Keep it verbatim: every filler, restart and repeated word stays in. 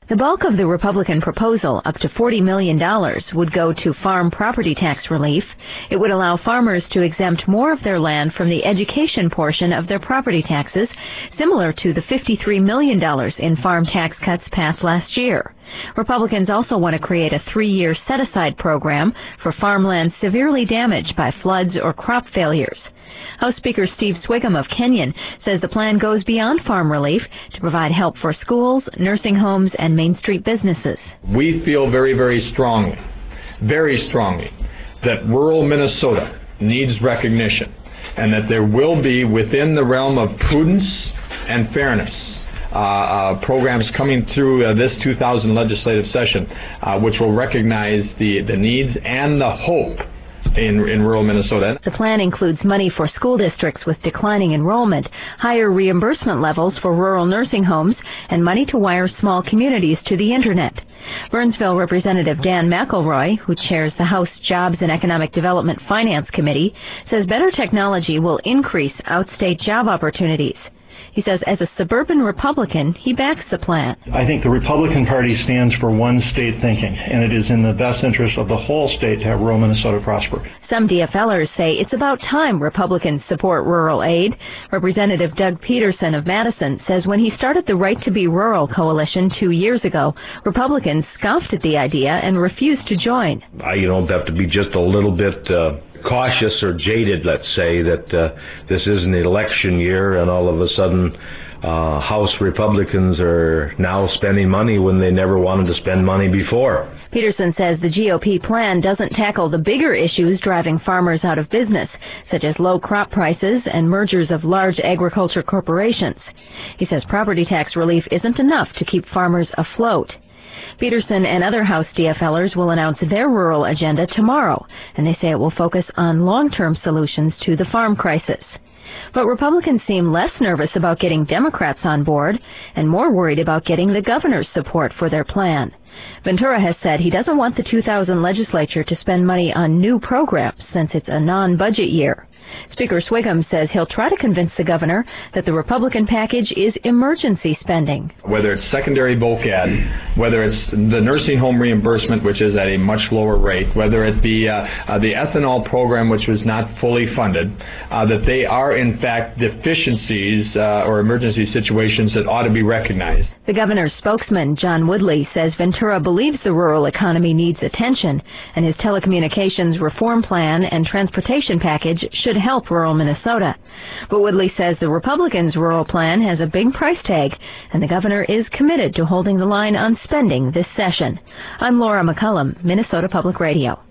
The bulk of the Republican proposal, up to forty million dollars, would go to farm property tax relief. It would allow farmers to exempt more of their land from the education portion of their property taxes, similar to the fifty-three million dollars in farm tax cuts passed last year. Republicans also want to create a three-year set-aside program for farmland severely damaged by floods or crop failures. House Speaker Steve Swigum of Kenyon says the plan goes beyond farm relief to provide help for schools, nursing homes, and Main Street businesses. We feel very, very strongly, very strongly, that rural Minnesota needs recognition and that there will be, within the realm of prudence and fairness, uh, uh, programs coming through uh, this two thousand legislative session uh, which will recognize the, the needs and the hope In, in rural Minnesota. The plan includes money for school districts with declining enrollment, higher reimbursement levels for rural nursing homes, and money to wire small communities to the Internet. Burnsville Representative Dan McElroy, who chairs the House Jobs and Economic Development Finance Committee, says better technology will increase outstate job opportunities. He says as a suburban Republican, he backs the plan. I think the Republican Party stands for one state thinking, and it is in the best interest of the whole state to have rural Minnesota prosper. Some DFLers say it's about time Republicans support rural aid. Representative Doug Peterson of Madison says when he started the Right to Be Rural coalition two years ago, Republicans scoffed at the idea and refused to join. I, you know, have to be just a little bit uh, cautious or jaded, let's say, that uh, this is an election year and all of a sudden uh, House Republicans are now spending money when they never wanted to spend money before. Peterson says the G O P plan doesn't tackle the bigger issues driving farmers out of business, such as low crop prices and mergers of large agriculture corporations. He says property tax relief isn't enough to keep farmers afloat. Peterson and other House DFLers will announce their rural agenda tomorrow, and they say it will focus on long-term solutions to the farm crisis. But Republicans seem less nervous about getting Democrats on board and more worried about getting the governor's support for their plan. Ventura has said he doesn't want the two thousand legislature to spend money on new programs since it's a non-budget year. Speaker Swigum says he'll try to convince the governor that the Republican package is emergency spending. Whether it's secondary V O C A D, whether it's the nursing home reimbursement, which is at a much lower rate, whether it be uh, uh, the ethanol program, which was not fully funded, uh, that they are in fact deficiencies uh, or emergency situations that ought to be recognized. The governor's spokesman, John Woodley, says Ventura believes the rural economy needs attention, and his telecommunications reform plan and transportation package should help rural Minnesota. But Woodley says the Republicans' rural plan has a big price tag, and the governor is committed to holding the line on spending this session. I'm Laura McCullum, Minnesota Public Radio.